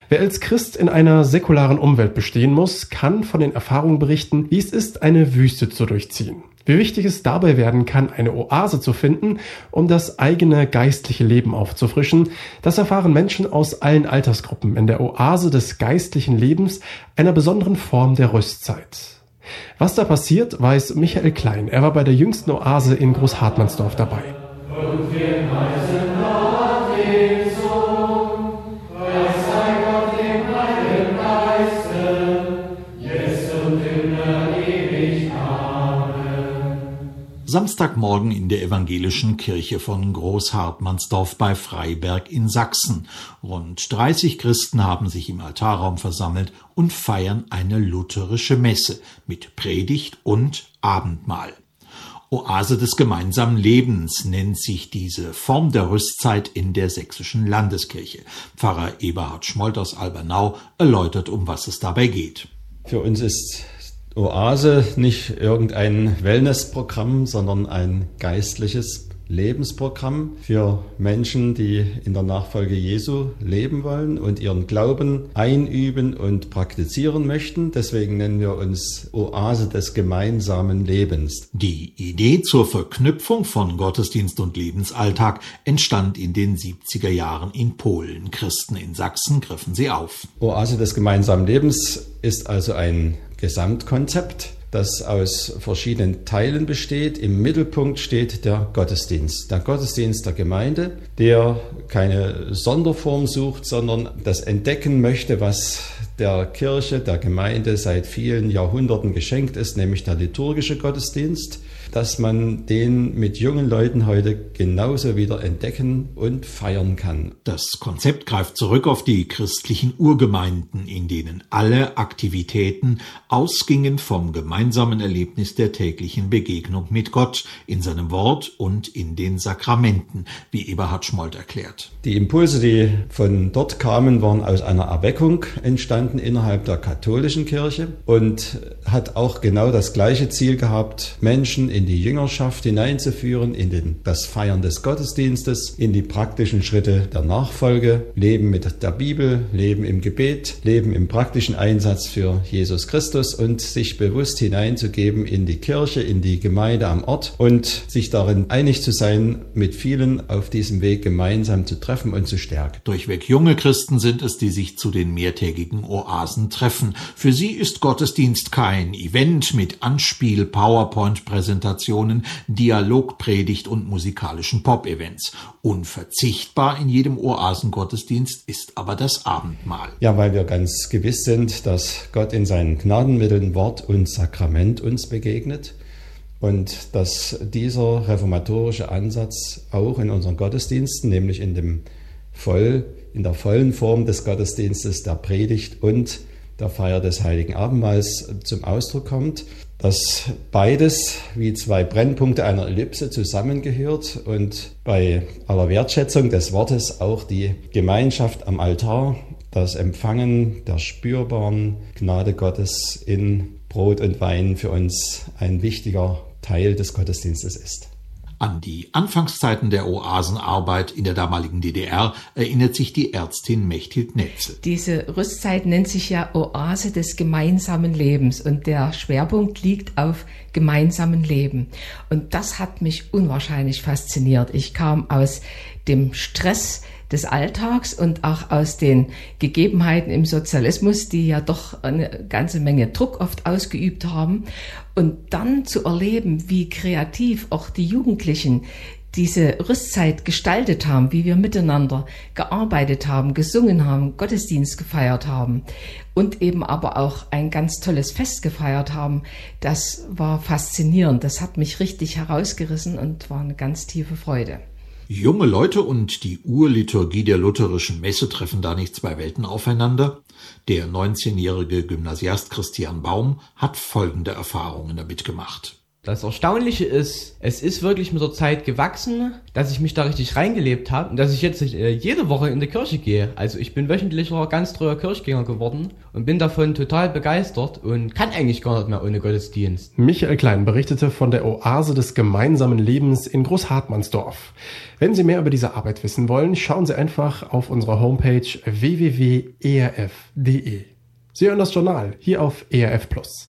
Wer als Christ in einer säkularen Umwelt bestehen muss, kann von den Erfahrungen berichten, wie es ist, eine Wüste zu durchziehen. Wie wichtig es dabei werden kann, eine Oase zu finden, um das eigene geistliche Leben aufzufrischen, das erfahren Menschen aus allen Altersgruppen in der Oase des geistlichen Lebens, einer besonderen Form der Rüstzeit. Was da passiert, weiß Michael Klein. Er war bei der jüngsten Oase in Großhartmannsdorf dabei. Und wir preisen Gott den Sohn, preis sei Gott dem Heiligen Geiste, jetzt und immer ewig. Amen. Samstagmorgen in der evangelischen Kirche von Großhartmannsdorf bei Freiberg in Sachsen. Rund 30 Christen haben sich im Altarraum versammelt und feiern eine lutherische Messe mit Predigt und Abendmahl. Oase des gemeinsamen Lebens nennt sich diese Form der Rüstzeit in der sächsischen Landeskirche. Pfarrer Eberhard Schmolt aus Albernau erläutert, um was es dabei geht. Für uns ist Oase nicht irgendein Wellnessprogramm, sondern ein geistliches Lebensprogramm für Menschen, die in der Nachfolge Jesu leben wollen und ihren Glauben einüben und praktizieren möchten. Deswegen nennen wir uns Oase des gemeinsamen Lebens. Die Idee zur Verknüpfung von Gottesdienst und Lebensalltag entstand in den 70er Jahren in Polen. Christen in Sachsen griffen sie auf. Oase des gemeinsamen Lebens ist also ein Gesamtkonzept, das aus verschiedenen Teilen besteht. Im Mittelpunkt steht der Gottesdienst der Gemeinde, der keine Sonderform sucht, sondern das entdecken möchte, was der Kirche, der Gemeinde seit vielen Jahrhunderten geschenkt ist, nämlich der liturgische Gottesdienst, dass man den mit jungen Leuten heute genauso wieder entdecken und feiern kann. Das Konzept greift zurück auf die christlichen Urgemeinden, in denen alle Aktivitäten ausgingen vom gemeinsamen Erlebnis der täglichen Begegnung mit Gott in seinem Wort und in den Sakramenten, wie Eberhard Schmolt erklärt. Die Impulse, die von dort kamen, waren aus einer Erweckung entstanden innerhalb der katholischen Kirche und hat auch genau das gleiche Ziel gehabt, Menschen in die Jüngerschaft hineinzuführen, in das Feiern des Gottesdienstes, in die praktischen Schritte der Nachfolge, Leben mit der Bibel, Leben im Gebet, Leben im praktischen Einsatz für Jesus Christus und sich bewusst hineinzugeben in die Kirche, in die Gemeinde am Ort und sich darin einig zu sein, mit vielen auf diesem Weg gemeinsam zu treffen und zu stärken. Durchweg junge Christen sind es, die sich zu den mehrtägigen Oasen treffen. Für sie ist Gottesdienst kein Event mit Anspiel, PowerPoint-Präsentationen, Dialogpredigt und musikalischen Pop-Events. Unverzichtbar in jedem Oasengottesdienst ist aber das Abendmahl. Ja, weil wir ganz gewiss sind, dass Gott in seinen Gnadenmitteln Wort und Sakrament uns begegnet und dass dieser reformatorische Ansatz auch in unseren Gottesdiensten, nämlich in der vollen Form des Gottesdienstes, der Predigt und der Feier des Heiligen Abendmahls zum Ausdruck kommt, dass beides wie zwei Brennpunkte einer Ellipse zusammengehört und bei aller Wertschätzung des Wortes auch die Gemeinschaft am Altar, das Empfangen der spürbaren Gnade Gottes in Brot und Wein für uns ein wichtiger Teil des Gottesdienstes ist. An die Anfangszeiten der Oasenarbeit in der damaligen DDR erinnert sich die Ärztin Mechthild Netzel. Diese Rüstzeit nennt sich ja Oase des gemeinsamen Lebens und der Schwerpunkt liegt auf gemeinsamen Leben. Und das hat mich unwahrscheinlich fasziniert. Ich kam aus dem Stress des Alltags und auch aus den Gegebenheiten im Sozialismus, die ja doch eine ganze Menge Druck oft ausgeübt haben. Und dann zu erleben, wie kreativ auch die Jugendlichen diese Rüstzeit gestaltet haben, wie wir miteinander gearbeitet haben, gesungen haben, Gottesdienst gefeiert haben und eben aber auch ein ganz tolles Fest gefeiert haben, das war faszinierend. Das hat mich richtig herausgerissen und war eine ganz tiefe Freude. Junge Leute und die Urliturgie der lutherischen Messe treffen da nicht zwei Welten aufeinander? Der 19-jährige Gymnasiast Christian Baum hat folgende Erfahrungen damit gemacht. Das Erstaunliche ist, es ist wirklich mit der Zeit gewachsen, dass ich mich da richtig reingelebt habe und dass ich jetzt jede Woche in die Kirche gehe. Also ich bin wöchentlicher, ganz treuer Kirchgänger geworden und bin davon total begeistert und kann eigentlich gar nicht mehr ohne Gottesdienst. Michael Klein berichtete von der Oase des gemeinsamen Lebens in Großhartmannsdorf. Wenn Sie mehr über diese Arbeit wissen wollen, schauen Sie einfach auf unserer Homepage www.erf.de. Sie hören das Journal hier auf ERF+.